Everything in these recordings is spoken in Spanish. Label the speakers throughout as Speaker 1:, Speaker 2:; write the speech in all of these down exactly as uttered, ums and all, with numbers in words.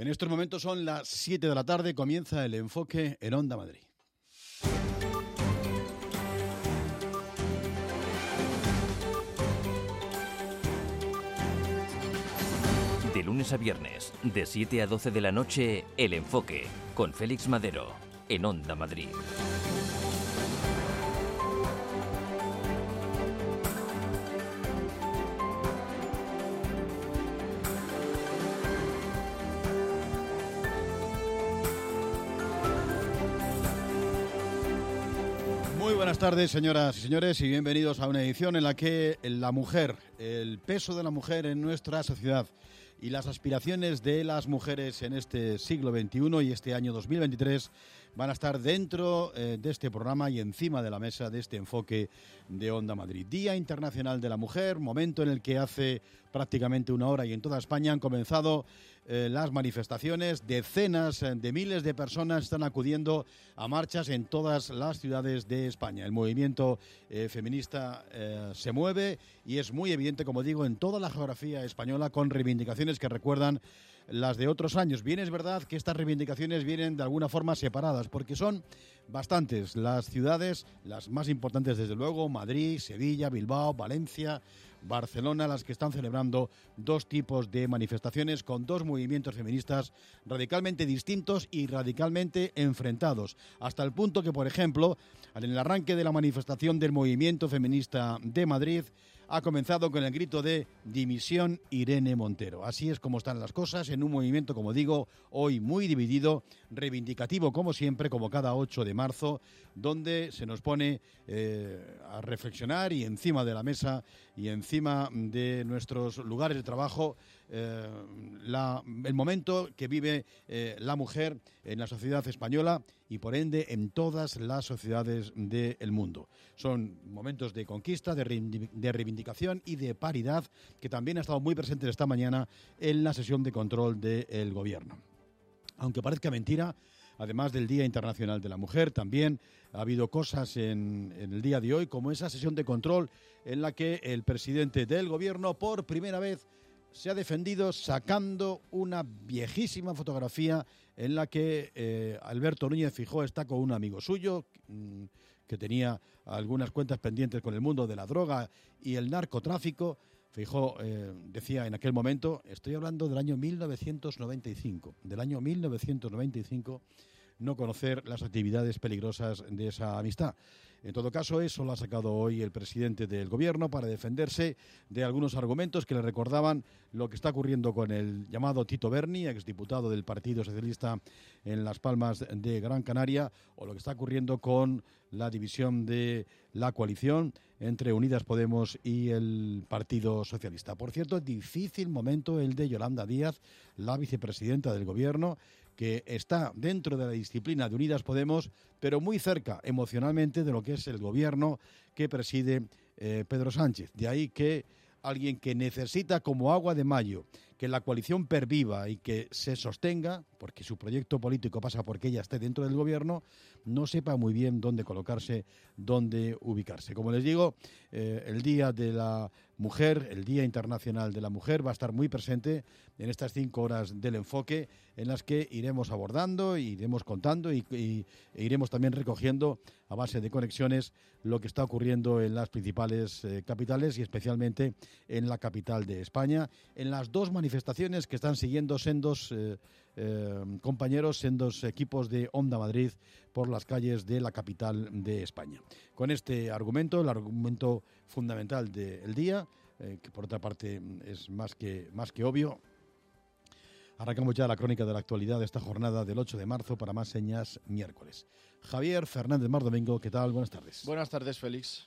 Speaker 1: En estos momentos son las siete de la tarde, comienza el enfoque en Onda Madrid.
Speaker 2: De lunes a viernes, de siete a doce de la noche, El Enfoque, con Félix Madero, en Onda Madrid.
Speaker 1: Muy buenas tardes, señoras y señores, y bienvenidos a una edición en la que la mujer, el peso de la mujer en nuestra sociedad y las aspiraciones de las mujeres en este siglo veintiuno y este año dos mil veintitrés van a estar dentro eh, de este programa y encima de la mesa de este enfoque de Onda Madrid. Día Internacional de la Mujer, momento en el que hace prácticamente una hora y en toda España han comenzado eh, las manifestaciones. Decenas de miles de personas están acudiendo a marchas en todas las ciudades de España. El movimiento eh, feminista eh, se mueve y es muy evidente, como digo, en toda la geografía española, con reivindicaciones que recuerdan las de otros años. Bien es verdad que estas reivindicaciones vienen de alguna forma separadas, porque son bastantes las ciudades, las más importantes desde luego, Madrid, Sevilla, Bilbao, Valencia, Barcelona, las que están celebrando dos tipos de manifestaciones con dos movimientos feministas radicalmente distintos y radicalmente enfrentados, hasta el punto que, por ejemplo, en el arranque de la manifestación del movimiento feminista de Madrid ha comenzado con el grito de dimisión Irene Montero. Así es como están las cosas en un movimiento, como digo, hoy muy dividido, reivindicativo como siempre, como cada ocho de marzo, donde se nos pone eh, a reflexionar y encima de la mesa y encima de nuestros lugares de trabajo eh, la, el momento que vive eh, la mujer en la sociedad española y por ende en todas las sociedades del mundo. Son momentos de conquista, de, reivindic- de reivindicación y de paridad que también ha estado muy presente esta mañana en la sesión de control del Gobierno. Aunque parezca mentira, además del Día Internacional de la Mujer, también ha habido cosas en, en el día de hoy, como esa sesión de control en la que el presidente del Gobierno por primera vez se ha defendido sacando una viejísima fotografía en la que eh, Alberto Núñez Feijóo está con un amigo suyo mmm, que tenía algunas cuentas pendientes con el mundo de la droga y el narcotráfico. Feijóo eh, decía en aquel momento, estoy hablando del año mil novecientos noventa y cinco, del año mil novecientos noventa y cinco, no conocer las actividades peligrosas de esa amistad. En todo caso, eso lo ha sacado hoy el presidente del Gobierno para defenderse de algunos argumentos que le recordaban lo que está ocurriendo con el llamado Tito Berni, exdiputado del Partido Socialista en Las Palmas de Gran Canaria, o lo que está ocurriendo con la división de la coalición entre Unidas Podemos y el Partido Socialista. Por cierto, difícil momento el de Yolanda Díaz, la vicepresidenta del Gobierno, que está dentro de la disciplina de Unidas Podemos, pero muy cerca emocionalmente de lo que es el gobierno que preside eh, Pedro Sánchez. De ahí que alguien que necesita como agua de mayo que la coalición perviva y que se sostenga, porque su proyecto político pasa porque ella esté dentro del gobierno, no sepa muy bien dónde colocarse, dónde ubicarse. Como les digo, eh, el Día de la Mujer, el Día Internacional de la Mujer, va a estar muy presente en estas cinco horas del enfoque, en las que iremos abordando, iremos contando y, y e iremos también recogiendo a base de conexiones lo que está ocurriendo en las principales eh, capitales y especialmente en la capital de España, en las dos manifestaciones que están siguiendo sendos eh, eh, compañeros, sendos equipos de Onda Madrid por las calles de la capital de España. Con este argumento, el argumento fundamental del día, eh, que por otra parte es más que, más que obvio, arrancamos ya la crónica de la actualidad de esta jornada del ocho de marzo para Más Señas miércoles. Javier Fernández Mar Domingo, ¿qué tal? Buenas tardes.
Speaker 3: Buenas tardes, Félix.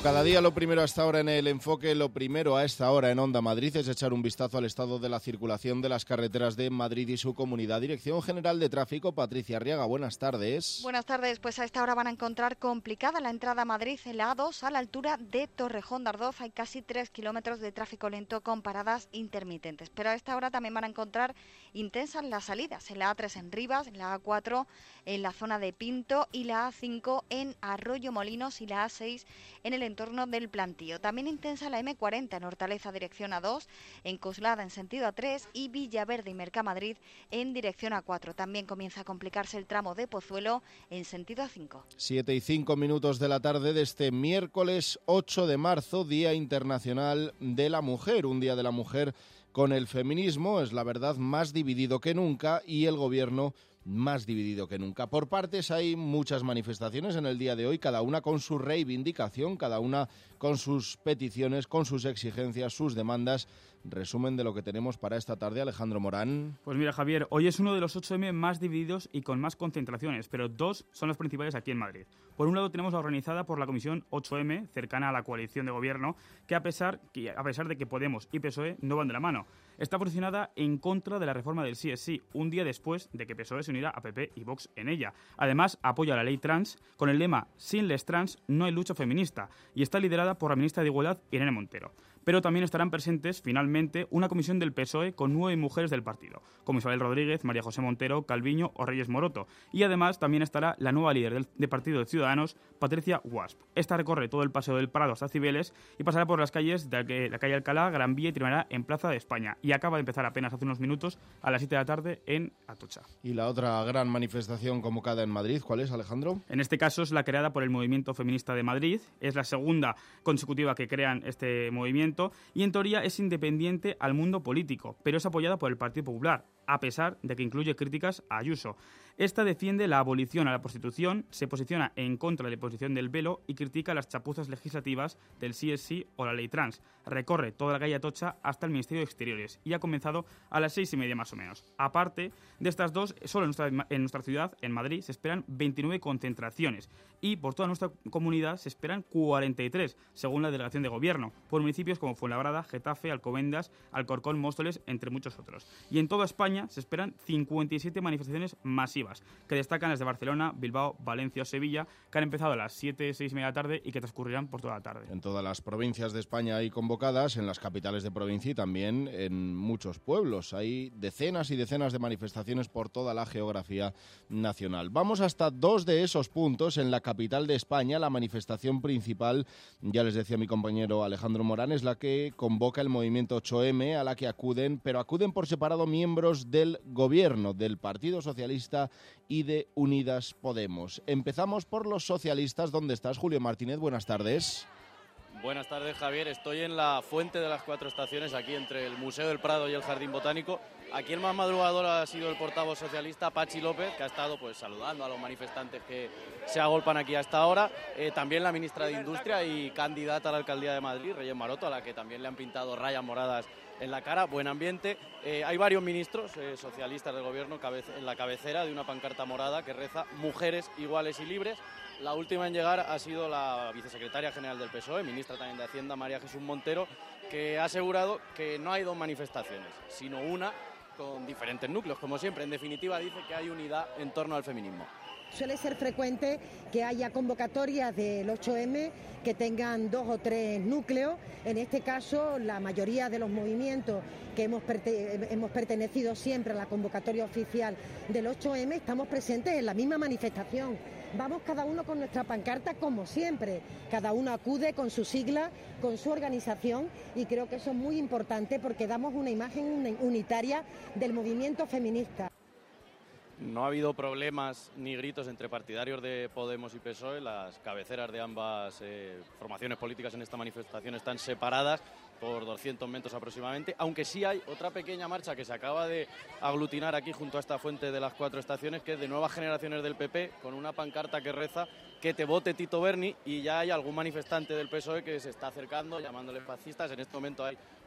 Speaker 3: Como cada día, lo primero a esta hora en el enfoque, lo primero a esta hora en Onda Madrid es echar un vistazo al estado de la circulación de las carreteras de Madrid y su comunidad. Dirección General de Tráfico, Patricia Arriaga, buenas tardes.
Speaker 4: Buenas tardes, pues a esta hora van a encontrar complicada la entrada a Madrid en la A dos a la altura de Torrejón de Ardoz. Hay casi tres kilómetros de tráfico lento con paradas intermitentes. Pero a esta hora también van a encontrar intensas las salidas en la A tres en Rivas, en la A cuatro en la zona de Pinto y la A cinco en Arroyo Molinos y la A seis en el entorno del Plantío. También intensa la eme cuarenta en Hortaleza dirección A dos, en Coslada en sentido A tres y Villaverde y Mercamadrid en dirección A cuatro. También comienza a complicarse el tramo de Pozuelo en sentido A cinco.
Speaker 3: Siete y cinco minutos de la tarde de este miércoles ocho de marzo, Día Internacional de la Mujer, un Día de la Mujer con el feminismo, es la verdad, más dividido que nunca y el gobierno más dividido que nunca. Por partes hay muchas manifestaciones en el día de hoy, cada una con su reivindicación, cada una con sus peticiones, con sus exigencias, sus demandas. Resumen de lo que tenemos para esta tarde, Alejandro Morán.
Speaker 5: Pues mira, Javier, hoy es uno de los ocho eme más divididos y con más concentraciones, pero dos son las principales aquí en Madrid. Por un lado tenemos la organizada por la Comisión ocho eme, cercana a la coalición de gobierno, que a pesar, que a pesar de que Podemos y P S O E no van de la mano, está posicionada en contra de la reforma del sí es sí, un día después de que P S O E se uniera a P P y Vox en ella. Además, apoya la ley trans con el lema «Sin les trans no hay lucha feminista» y está liderada por la ministra de Igualdad, Irene Montero. Pero también estarán presentes, finalmente, una comisión del P S O E con nueve mujeres del partido, como Isabel Rodríguez, María José Montero, Calviño o Reyes Moroto. Y además también estará la nueva líder del, del Partido de Ciudadanos, Patricia Guasp. Esta recorre todo el Paseo del Prado hasta Cibeles y pasará por las calles de la calle Alcalá, Gran Vía y terminará en Plaza de España. Y acaba de empezar apenas hace unos minutos a las siete de la tarde en Atocha.
Speaker 3: Y la otra gran manifestación convocada en Madrid, ¿cuál es, Alejandro?
Speaker 5: En este caso es la creada por el Movimiento Feminista de Madrid. Es la segunda consecutiva que crean este movimiento y en teoría es independiente al mundo político, pero es apoyada por el Partido Popular, a pesar de que incluye críticas a Ayuso. Esta defiende la abolición a la prostitución, se posiciona en contra de la imposición del velo y critica las chapuzas legislativas del sí es sí o la ley trans. Recorre toda la calle Atocha hasta el Ministerio de Exteriores y ha comenzado a las seis y media más o menos. Aparte de estas dos, solo en nuestra, en nuestra ciudad, en Madrid, se esperan veintinueve concentraciones y por toda nuestra comunidad se esperan cuarenta y tres, según la delegación de gobierno, por municipios como Fuenlabrada, Getafe, Alcobendas, Alcorcón, Móstoles, entre muchos otros. Y en toda España se esperan cincuenta y siete manifestaciones masivas, que destacan las de Barcelona, Bilbao, Valencia o Sevilla, que han empezado a las siete, seis y media de la tarde y que transcurrirán por toda la tarde.
Speaker 3: En todas las provincias de España hay convocadas, en las capitales de provincia y también en muchos pueblos. Hay decenas y decenas de manifestaciones por toda la geografía nacional. Vamos hasta dos de esos puntos en la capital de España. La manifestación principal, ya les decía mi compañero Alejandro Morán, es la que convoca el movimiento ocho eme, a la que acuden, pero acuden por separado miembros del gobierno, del Partido Socialista y de Unidas Podemos. Empezamos por los socialistas. ¿Dónde estás, Julio Martínez? Buenas tardes.
Speaker 6: Buenas tardes, Javier. Estoy en la Fuente de las Cuatro Estaciones, aquí entre el Museo del Prado y el Jardín Botánico. Aquí el más madrugador ha sido el portavoz socialista, Pachi López, que ha estado pues saludando a los manifestantes que se agolpan aquí hasta ahora. Eh, también la ministra de Industria y candidata a la alcaldía de Madrid, Reyes Maroto, a la que también le han pintado rayas moradas en la cara. Buen ambiente. Eh, hay varios ministros eh, socialistas del gobierno en la cabecera de una pancarta morada que reza «Mujeres iguales y libres». La última en llegar ha sido la vicesecretaria general del P S O E, ministra también de Hacienda, María Jesús Montero, que ha asegurado que no hay dos manifestaciones, sino una con diferentes núcleos. Como siempre, en definitiva, dice que hay unidad en torno al feminismo.
Speaker 7: Suele ser frecuente que haya convocatorias del ocho eme que tengan dos o tres núcleos. En este caso, la mayoría de los movimientos que hemos, perte- hemos pertenecido siempre a la convocatoria oficial del ocho eme estamos presentes en la misma manifestación. Vamos cada uno con nuestra pancarta como siempre. Cada uno acude con su sigla, con su organización y creo que eso es muy importante porque damos una imagen unitaria del movimiento feminista.
Speaker 6: No ha habido problemas ni gritos entre partidarios de Podemos y P S O E. Las cabeceras de ambas eh, formaciones políticas en esta manifestación están separadas por doscientos metros aproximadamente, aunque sí hay otra pequeña marcha que se acaba de aglutinar aquí junto a esta Fuente de las Cuatro Estaciones, que es de Nuevas Generaciones del P P, con una pancarta que reza «Que te vote Tito Berni», y ya hay algún manifestante del P S O E que se está acercando, llamándole fascistas. En este momento hay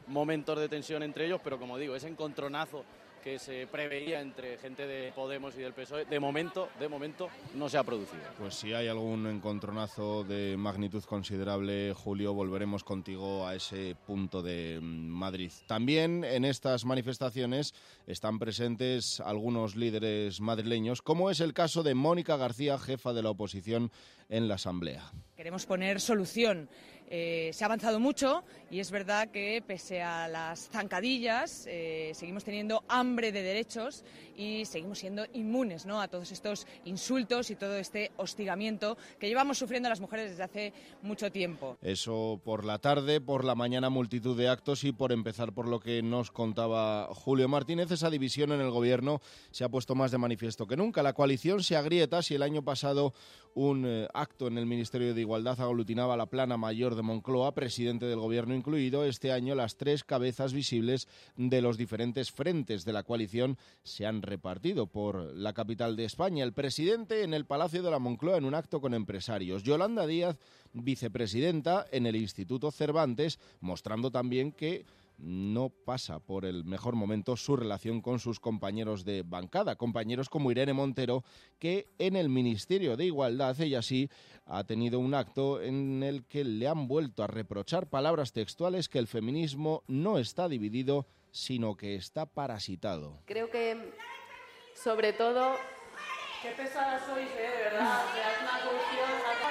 Speaker 6: momentos de tensión entre ellos, pero como digo, ese encontronazo que se preveía entre gente de Podemos y del P S O E, de momento, de momento no se ha producido.
Speaker 3: Pues si hay algún encontronazo de magnitud considerable, Julio, volveremos contigo a ese punto de Madrid. También en estas manifestaciones están presentes algunos líderes madrileños, como es el caso de Mónica García, jefa de la oposición en la Asamblea.
Speaker 8: Queremos poner solución. Eh, se ha avanzado mucho y es verdad que pese a las zancadillas eh, seguimos teniendo hambre de derechos y seguimos siendo inmunes, ¿no?, a todos estos insultos y todo este hostigamiento que llevamos sufriendo las mujeres desde hace mucho tiempo.
Speaker 3: Eso por la tarde, por la mañana multitud de actos y por empezar por lo que nos contaba Julio Martínez, esa división en el gobierno se ha puesto más de manifiesto que nunca. La coalición se agrieta. Si el año pasado un eh, acto en el Ministerio de Igualdad aglutinaba la plana mayor de Moncloa, presidente del gobierno incluido, este año las tres cabezas visibles de los diferentes frentes de la coalición se han repartido por la capital de España. El presidente en el Palacio de la Moncloa en un acto con empresarios. Yolanda Díaz, vicepresidenta en el Instituto Cervantes, mostrando también que no pasa por el mejor momento su relación con sus compañeros de bancada, compañeros como Irene Montero, que en el Ministerio de Igualdad, ella sí, ha tenido un acto en el que le han vuelto a reprochar, palabras textuales, que el feminismo no está dividido, sino que está parasitado.
Speaker 9: Creo que, sobre todo... Qué pesadas sois, ¿eh? De verdad. O sea, es una cuestión...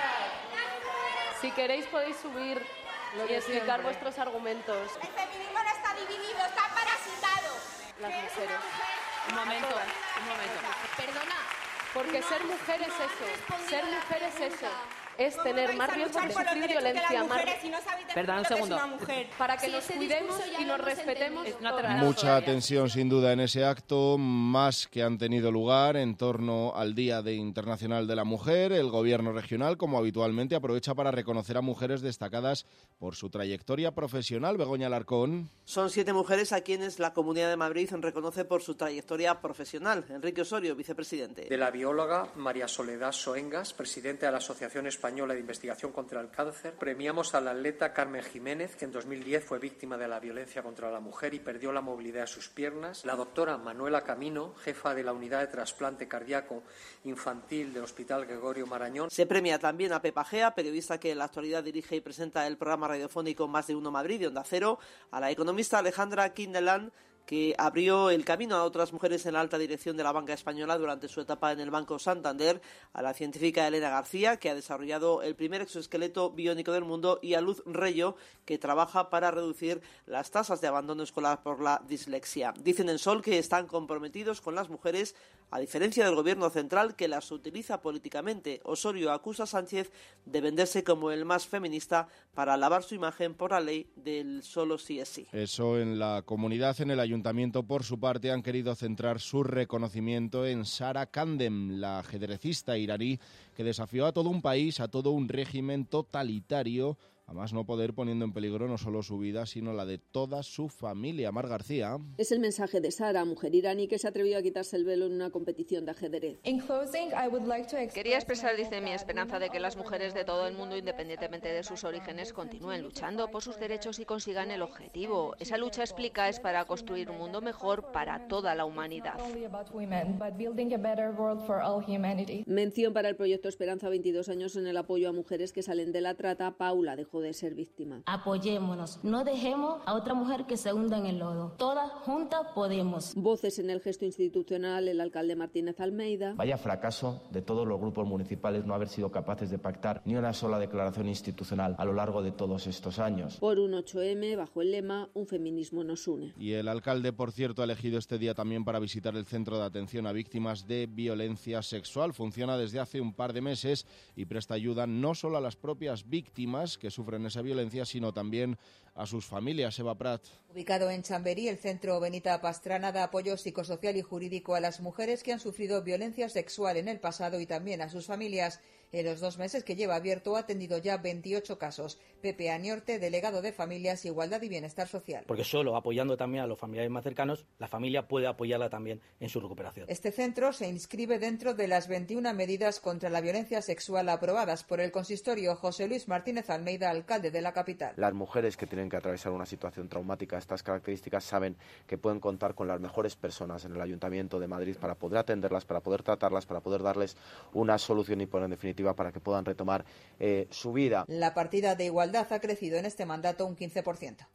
Speaker 9: Si queréis podéis subir y explicar vuestros argumentos.
Speaker 10: El feminismo no está dividido, está parasitado.
Speaker 9: Las mujeres.
Speaker 10: Un momento, un momento. Perdona.
Speaker 9: Porque
Speaker 10: no,
Speaker 9: ser mujer es
Speaker 10: no
Speaker 9: eso. Ser mujer es
Speaker 10: pregunta.
Speaker 9: eso. Es tener más riesgo de sufrir violencia. Más...
Speaker 10: Si no
Speaker 9: Perdón, un segundo. Para que
Speaker 10: si
Speaker 9: nos cuidemos y nos respetemos.
Speaker 3: Mucha tensión sin duda en ese acto, más que han tenido lugar en torno al Día de Internacional de la Mujer. El gobierno regional, como habitualmente, aprovecha para reconocer a mujeres destacadas por su trayectoria profesional. Begoña Alarcón.
Speaker 11: Son siete mujeres a quienes la Comunidad de Madrid reconoce por su trayectoria profesional. Enrique Osorio, vicepresidente.
Speaker 12: De la bióloga María Soledad Soengas, presidenta de la Asociación Española de Investigación contra el Cáncer. Premiamos a la atleta Carmen Jiménez, que en dos mil diez fue víctima de la violencia contra la mujer y perdió la movilidad de sus piernas. La doctora Manuela Camino, jefa de la Unidad de Trasplante Cardíaco Infantil del Hospital Gregorio Marañón.
Speaker 11: Se premia también a Pepa Gea, periodista que en la actualidad dirige y presenta el programa radiofónico Más de Uno Madrid de Onda Cero, a la economista Alejandra Kindeland, que abrió el camino a otras mujeres en la alta dirección de la banca española durante su etapa en el Banco Santander, a la científica Elena García, que ha desarrollado el primer exoesqueleto biónico del mundo, y a Luz Reyo, que trabaja para reducir las tasas de abandono escolar por la dislexia. Dicen en Sol que están comprometidos con las mujeres, a diferencia del gobierno central, que las utiliza políticamente. Osorio acusa a Sánchez de venderse como el más feminista para lavar su imagen por la ley del solo sí es sí.
Speaker 3: Eso en la comunidad. En el ayuntamiento, por su parte, han querido centrar su reconocimiento en Sara Kandem, la ajedrecista iraní que desafió a todo un país, a todo un régimen totalitario, a más no poder, poniendo en peligro no solo su vida, sino la de toda su familia. Mar García.
Speaker 13: Es el mensaje de Sara, mujer iraní que se atrevió a quitarse el velo en una competición de ajedrez.
Speaker 14: Quería expresar, dice, mi esperanza de que las mujeres de todo el mundo, independientemente de sus orígenes, continúen luchando por sus derechos y consigan el objetivo. Esa lucha, explica, es para construir un mundo mejor para toda la humanidad.
Speaker 13: Mención para el proyecto Esperanza, veintidós años en el apoyo a mujeres que salen de la trata. Paula dejó de ser víctima.
Speaker 15: Apoyémonos, no dejemos a otra mujer que se hunda en el lodo. Todas juntas podemos.
Speaker 13: Voces en el gesto institucional, el alcalde Martínez Almeida.
Speaker 16: Vaya fracaso de todos los grupos municipales no haber sido capaces de pactar ni una sola declaración institucional a lo largo de todos estos años.
Speaker 13: Por un ocho eme, bajo el lema Un feminismo nos une.
Speaker 3: Y el alcalde, por cierto, ha elegido este día también para visitar el Centro de Atención a Víctimas de Violencia Sexual. Funciona desde hace un par de meses y presta ayuda no solo a las propias víctimas que sufren esa violencia, sino también a sus familias. Eva Prat.
Speaker 17: Ubicado en Chamberí, el Centro Benita Pastrana da apoyo psicosocial y jurídico a las mujeres que han sufrido violencia sexual en el pasado y también a sus familias. En los dos meses que lleva abierto ha atendido ya veintiocho casos. Pepe Aniorte, delegado de Familias, Igualdad y Bienestar Social.
Speaker 18: Porque solo apoyando también a los familiares más cercanos, la familia puede apoyarla también en su recuperación.
Speaker 17: Este centro se inscribe dentro de las veintiuna medidas contra la violencia sexual aprobadas por el consistorio. José Luis Martínez Almeida, alcalde de la capital.
Speaker 16: Las mujeres que tienen que atravesar una situación traumática de estas características saben que pueden contar con las mejores personas en el Ayuntamiento de Madrid para poder atenderlas, para poder tratarlas, para poder darles una solución y, por en definitiva, para que puedan retomar eh, su vida.
Speaker 17: La partida de igualdad ha crecido en este mandato un quince por ciento.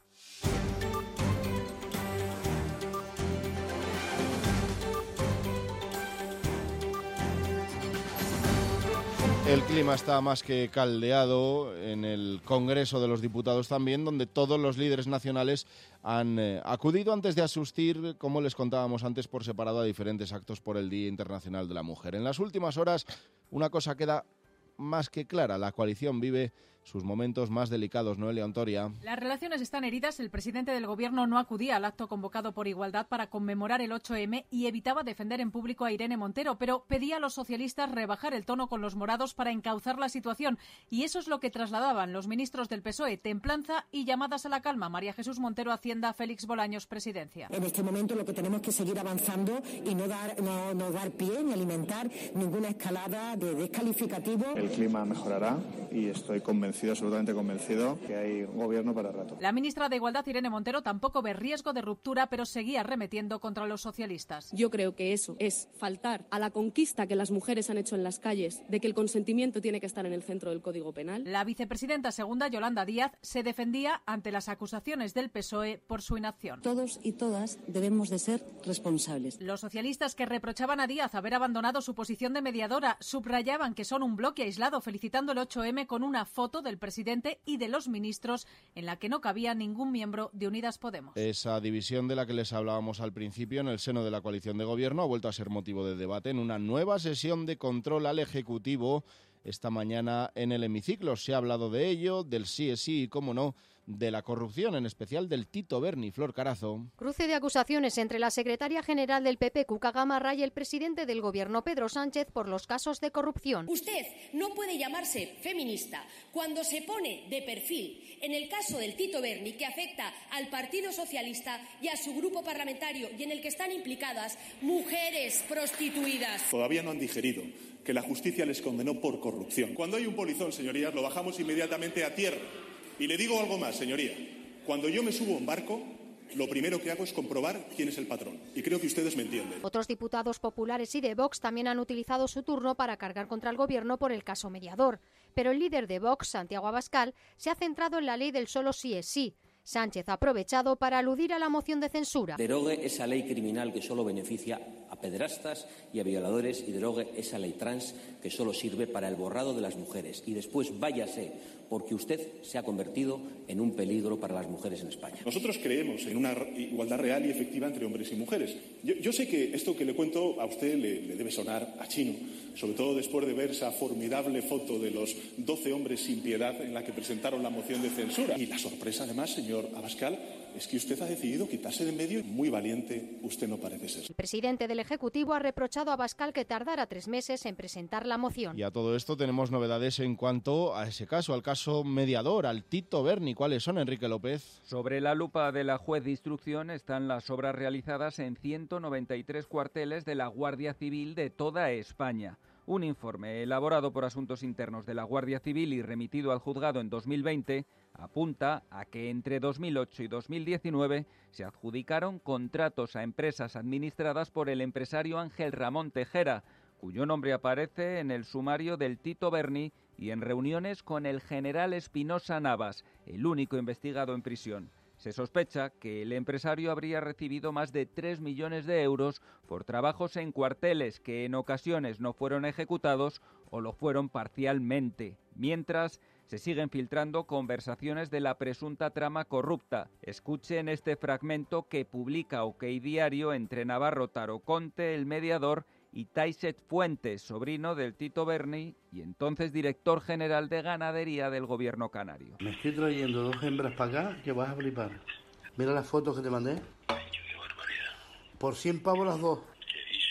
Speaker 3: El clima está más que caldeado en el Congreso de los Diputados también, donde todos los líderes nacionales han eh, acudido antes de asistir, como les contábamos antes, por separado a diferentes actos por el Día Internacional de la Mujer. En las últimas horas, una cosa queda más que clara: la coalición vive sus momentos más delicados. Noelia Ontoria.
Speaker 19: Las relaciones están heridas. El presidente del Gobierno no acudía al acto convocado por Igualdad para conmemorar el ocho eme y evitaba defender en público a Irene Montero, pero pedía a los socialistas rebajar el tono con los morados para encauzar la situación. Y eso es lo que trasladaban los ministros del P S O E: templanza y llamadas a la calma. María Jesús Montero, Hacienda; Félix Bolaños, Presidencia.
Speaker 20: En este momento lo que tenemos que seguir avanzando y no dar, no, no dar pie ni alimentar ninguna escalada de descalificativo.
Speaker 21: El clima mejorará y estoy convencido, absolutamente convencido, que hay gobierno para rato.
Speaker 19: La ministra de Igualdad, Irene Montero, tampoco ve riesgo de ruptura, pero seguía arremetiendo contra los socialistas.
Speaker 22: Yo creo que eso es faltar a la conquista que las mujeres han hecho en las calles, de que el consentimiento tiene que estar en el centro del Código Penal.
Speaker 19: La vicepresidenta segunda, Yolanda Díaz, se defendía ante las acusaciones del P S O E por su inacción.
Speaker 20: Todos y todas debemos de ser responsables.
Speaker 19: Los socialistas, que reprochaban a Díaz haber abandonado su posición de mediadora, subrayaban que son un bloque aislado, felicitando el ocho eme con una foto del presidente y de los ministros en la que no cabía ningún miembro de Unidas Podemos.
Speaker 3: Esa división de la que les hablábamos al principio en el seno de la coalición de gobierno ha vuelto a ser motivo de debate en una nueva sesión de control al Ejecutivo esta mañana en el hemiciclo. Se ha hablado de ello, del sí es sí y, cómo no, de la corrupción, en especial del Tito Berni. Flor Carazo.
Speaker 23: Cruce de acusaciones entre la secretaria general del P P, Cuca Gamarra, y el presidente del Gobierno, Pedro Sánchez, por los casos de corrupción.
Speaker 24: Usted no puede llamarse feminista cuando se pone de perfil en el caso del Tito Berni, que afecta al Partido Socialista y a su grupo parlamentario, y en el que están implicadas mujeres prostituidas.
Speaker 25: Todavía no han digerido que la justicia les condenó por corrupción. Cuando hay un polizón, señorías, lo bajamos inmediatamente a tierra. Y le digo algo más, señoría. Cuando yo me subo a un barco, lo primero que hago es comprobar quién es el patrón. Y creo que ustedes me entienden.
Speaker 23: Otros diputados populares y de Vox también han utilizado su turno para cargar contra el Gobierno por el caso mediador. Pero el líder de Vox, Santiago Abascal, se ha centrado en la ley del solo sí es sí. Sánchez ha aprovechado para aludir a la moción de censura.
Speaker 26: Derogue esa ley criminal que solo beneficia a pederastas y a violadores, y derogue esa ley trans que solo sirve para el borrado de las mujeres. Y después váyase, porque usted se ha convertido en un peligro para las mujeres en España.
Speaker 25: Nosotros creemos en una igualdad real y efectiva entre hombres y mujeres. Yo, yo sé que esto que le cuento a usted le, le debe sonar a chino, sobre todo después de ver esa formidable foto de los doce hombres sin piedad en la que presentaron la moción de censura. Y la sorpresa, además, señor Abascal, es que usted ha decidido quitarse de en medio. Muy valiente usted no parece ser.
Speaker 23: El presidente del Ejecutivo ha reprochado a Abascal que tardara tres meses en presentar la moción.
Speaker 3: Y a todo esto tenemos novedades en cuanto a ese caso, al caso mediador, al Tito Berni. ¿Cuáles son, Enrique López?
Speaker 27: Sobre la lupa de la juez de instrucción están las obras realizadas en ciento noventa y tres cuarteles de la Guardia Civil de toda España. Un informe elaborado por Asuntos Internos de la Guardia Civil y remitido al juzgado en dos mil veinte apunta a que entre dos mil ocho y dos mil diecinueve se adjudicaron contratos a empresas administradas por el empresario Ángel Ramón Tejera, cuyo nombre aparece en el sumario del Tito Berni y en reuniones con el general Espinosa Navas, el único investigado en prisión. Se sospecha que el empresario habría recibido más de tres millones de euros por trabajos en cuarteles que en ocasiones no fueron ejecutados o lo fueron parcialmente. Mientras, se siguen filtrando conversaciones de la presunta trama corrupta. Escuchen este fragmento que publica OK Diario entre Navarro Taroconte, el mediador, y Taiset Fuentes, sobrino del Tito Berni y entonces director general de ganadería del gobierno canario.
Speaker 28: Me estoy trayendo dos hembras para acá que vas a flipar. Mira las fotos que te mandé. Por cien pavos las dos.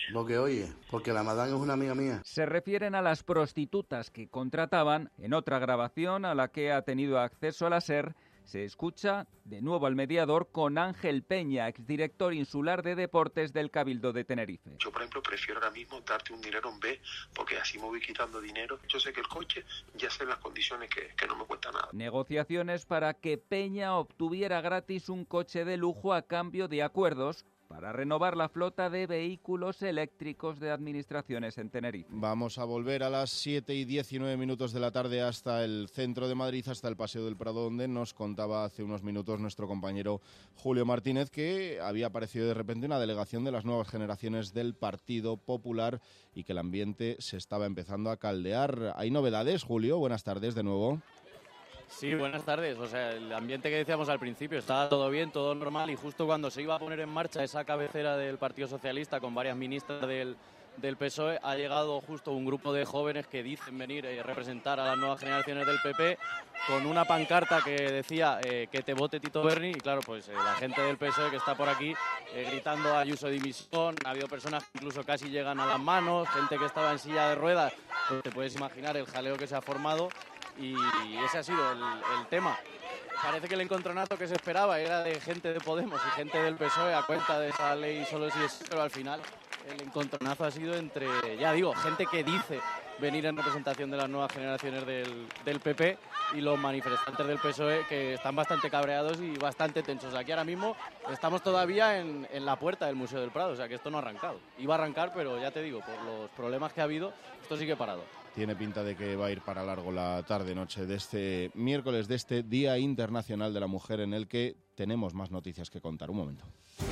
Speaker 28: Lo que oye, porque la madame es una amiga mía.
Speaker 27: Se refieren a las prostitutas que contrataban. En otra grabación a la que ha tenido acceso a la SER, se escucha de nuevo al mediador con Ángel Peña, exdirector insular de deportes del Cabildo de Tenerife.
Speaker 1: Yo, por ejemplo, prefiero ahora mismo darte un dinero en B, porque así me voy quitando dinero. Yo sé que el coche, ya sé las condiciones que, que no me cuesta nada.
Speaker 27: Negociaciones para que Peña obtuviera gratis un coche de lujo a cambio de acuerdos para renovar la flota de vehículos eléctricos de administraciones en Tenerife.
Speaker 3: Vamos a volver a las siete y diecinueve minutos de la tarde hasta el centro de Madrid, hasta el Paseo del Prado, donde nos contaba hace unos minutos nuestro compañero Julio Martínez que había aparecido de repente una delegación de las nuevas generaciones del Partido Popular y que el ambiente se estaba empezando a caldear. ¿Hay novedades, Julio? Buenas tardes de nuevo.
Speaker 2: Sí, buenas tardes. O sea, el ambiente que decíamos al principio, estaba todo bien, todo normal, y justo cuando se iba a poner en marcha esa cabecera del Partido Socialista con varias ministras del, del P S O E, ha llegado justo un grupo de jóvenes que dicen venir a representar a las nuevas generaciones del P P con una pancarta que decía eh, que te vote Tito Berni, y claro, pues eh, la gente del P S O E que está por aquí eh, gritando a Ayuso dimisión. Ha habido personas que incluso casi llegan a las manos, gente que estaba en silla de ruedas, pues te puedes imaginar el jaleo que se ha formado. Y ese ha sido el, el tema. Parece que el encontronazo que se esperaba era de gente de Podemos y gente del P S O E a cuenta de esa ley solo si es, pero al final el encontronazo ha sido entre, ya digo, gente que dice venir en representación de las nuevas generaciones del, del P P y los manifestantes del P S O E que están bastante cabreados y bastante tensos. Aquí ahora mismo estamos todavía en, en la puerta del Museo del Prado, o sea que esto no ha arrancado. Iba a arrancar, pero ya te digo, por los problemas que ha habido, esto sigue parado.
Speaker 3: Tiene pinta de que va a ir para largo la tarde-noche de este miércoles, de este Día Internacional de la Mujer, en el que tenemos más noticias que contar. Un momento.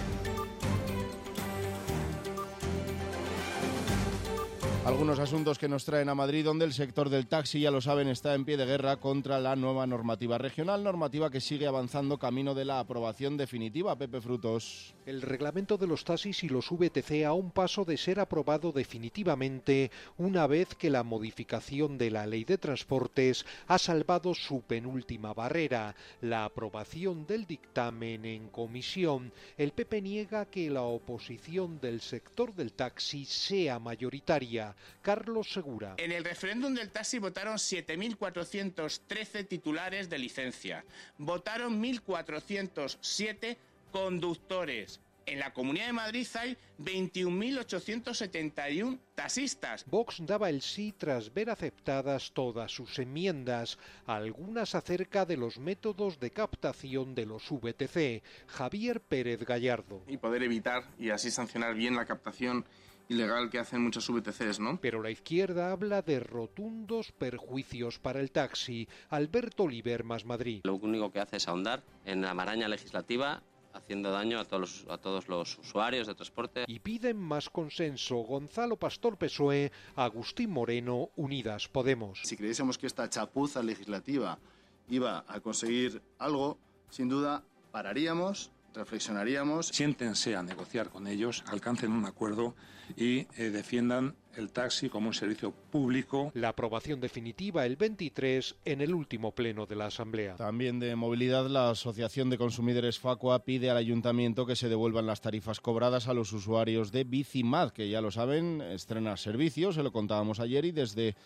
Speaker 3: Algunos asuntos que nos traen a Madrid, donde el sector del taxi, ya lo saben, está en pie de guerra contra la nueva normativa regional, normativa que sigue avanzando camino de la aprobación definitiva. Pepe Frutos.
Speaker 4: El reglamento de los taxis y los V T C a un paso de ser aprobado definitivamente, una vez que la modificación de la Ley de Transportes ha salvado su penúltima barrera, la aprobación del dictamen en comisión. El P P niega que la oposición del sector del taxi sea mayoritaria. Carlos Segura.
Speaker 5: En el referéndum del taxi votaron siete mil cuatrocientos trece titulares de licencia. Votaron mil cuatrocientos siete conductores. En la Comunidad de Madrid hay veintiún mil ochocientos setenta y uno taxistas.
Speaker 4: Vox daba el sí tras ver aceptadas todas sus enmiendas, algunas acerca de los métodos de captación de los V T C. Javier Pérez Gallardo.
Speaker 6: Y poder evitar y así sancionar bien la captación ilegal que hacen muchos V T Cs, ¿no?
Speaker 4: Pero la izquierda habla de rotundos perjuicios para el taxi. Alberto Oliver, Más Madrid.
Speaker 7: Lo único que hace es ahondar en la maraña legislativa, haciendo daño a todos los, a todos los usuarios de transporte.
Speaker 4: Y piden más consenso. Gonzalo Pastor, P S O E, Agustín Moreno, Unidas Podemos.
Speaker 8: Si creyésemos que esta chapuza legislativa iba a conseguir algo, sin duda pararíamos, reflexionaríamos.
Speaker 10: Siéntense a negociar con ellos, alcancen un acuerdo y eh, defiendan el taxi como un servicio público.
Speaker 4: La aprobación definitiva el veintitrés en el último pleno de la Asamblea.
Speaker 3: También de movilidad, la Asociación de Consumidores Facua pide al Ayuntamiento que se devuelvan las tarifas cobradas a los usuarios de Bicimad, que ya lo saben, estrena servicios, se lo contábamos ayer, y desde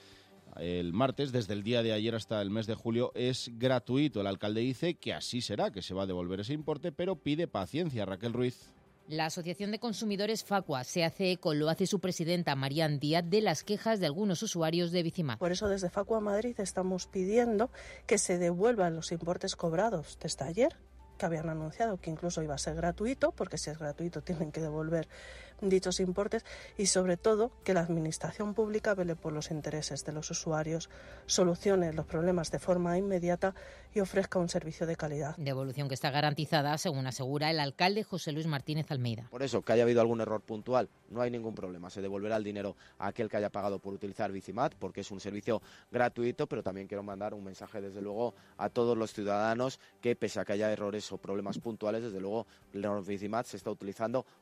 Speaker 3: el martes, desde el día de ayer hasta el mes de julio, es gratuito. El alcalde dice que así será, que se va a devolver ese importe, pero pide paciencia. Raquel Ruiz.
Speaker 29: La Asociación de Consumidores Facua se hace eco, lo hace su presidenta Marian Díaz, de las quejas de algunos usuarios de Bicimad.
Speaker 30: Por eso desde Facua Madrid estamos pidiendo que se devuelvan los importes cobrados desde ayer, que habían anunciado que incluso iba a ser gratuito, porque si es gratuito tienen que devolver dichos importes, y sobre todo que la administración pública vele por los intereses de los usuarios, solucione los problemas de forma inmediata y ofrezca un servicio de calidad.
Speaker 29: Devolución que está garantizada, según asegura el alcalde José Luis Martínez Almeida.
Speaker 16: Por eso, que haya habido algún error puntual, no hay ningún problema. Se devolverá el dinero a aquel que haya pagado por utilizar Bicimad, porque es un servicio gratuito, pero también quiero mandar un mensaje, desde luego, a todos los ciudadanos que, pese a que haya errores o problemas puntuales, desde luego, el Bicimad se está utilizando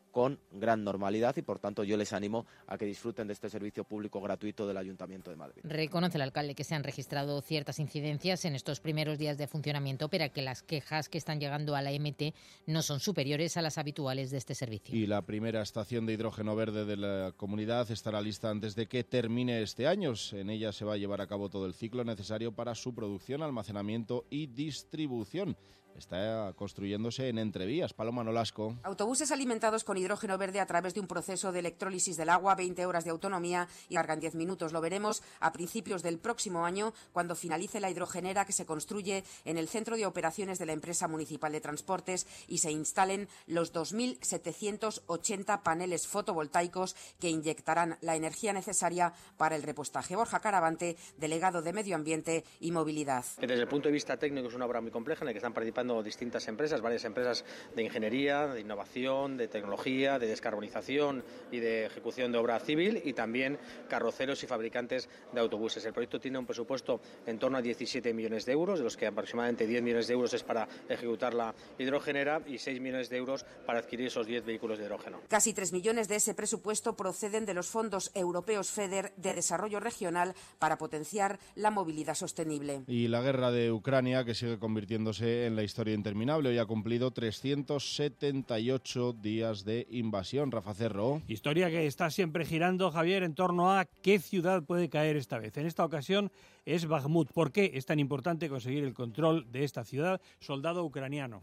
Speaker 16: con gran normalidad y, por tanto, yo les animo a que disfruten de este servicio público gratuito del Ayuntamiento de Madrid.
Speaker 29: Reconoce el alcalde que se han registrado ciertas incidencias en estos primeros días de funcionamiento, pero que las quejas que están llegando a la E M T no son superiores a las habituales de este servicio.
Speaker 3: Y la primera estación de hidrógeno verde de la comunidad estará lista antes de que termine este año. En ella se va a llevar a cabo todo el ciclo necesario para su producción, almacenamiento y distribución. Está construyéndose en Entrevías. Paloma Nolasco.
Speaker 9: Autobuses alimentados con hidrógeno verde a través de un proceso de electrólisis del agua, veinte horas de autonomía y cargan diez minutos. Lo veremos a principios del próximo año, cuando finalice la hidrogenera que se construye en el Centro de Operaciones de la Empresa Municipal de Transportes y se instalen los dos mil setecientos ochenta paneles fotovoltaicos que inyectarán la energía necesaria para el repostaje. Borja Caravante, delegado de Medio Ambiente y Movilidad.
Speaker 11: Desde el punto de vista técnico es una obra muy compleja en la que están participando distintas empresas, varias empresas de ingeniería, de innovación, de tecnología, de descarbonización y de ejecución de obra civil, y también carroceros y fabricantes de autobuses. El proyecto tiene un presupuesto en torno a diecisiete millones de euros, de los que aproximadamente diez millones de euros es para ejecutar la hidrogenera y seis millones de euros para adquirir esos diez vehículos de hidrógeno.
Speaker 9: Casi tres millones de ese presupuesto proceden de los fondos europeos FEDER de desarrollo regional para potenciar la movilidad sostenible.
Speaker 3: Y la guerra de Ucrania, que sigue convirtiéndose en la historia interminable. Hoy ha cumplido trescientos setenta y ocho días de invasión. Rafa Cerro.
Speaker 12: Historia que está siempre girando, Javier, en torno a qué ciudad puede caer esta vez. En esta ocasión es Bakhmut. ¿Por qué es tan importante conseguir el control de esta ciudad? Soldado ucraniano.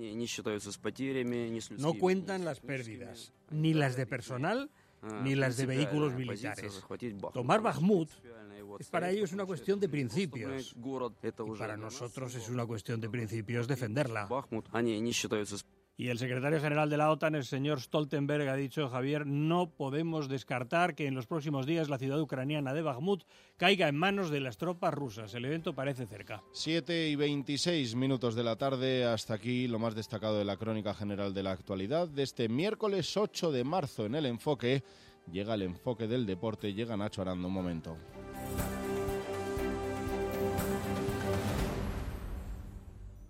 Speaker 13: No cuentan las pérdidas, ni las de personal, ni las de vehículos militares. Tomar Bakhmut es para ellos una cuestión de principios, y para nosotros es una cuestión de principios defenderla.
Speaker 12: Y el secretario general de la OTAN, el señor Stoltenberg, ha dicho, Javier, no podemos descartar que en los próximos días la ciudad ucraniana de Bakhmut caiga en manos de las tropas rusas. El evento parece cerca.
Speaker 3: siete y veintiséis minutos de la tarde. Hasta aquí lo más destacado de la crónica general de la actualidad de este miércoles ocho de marzo. En El Enfoque llega el enfoque del deporte. Llega Nacho Aranda. Un momento.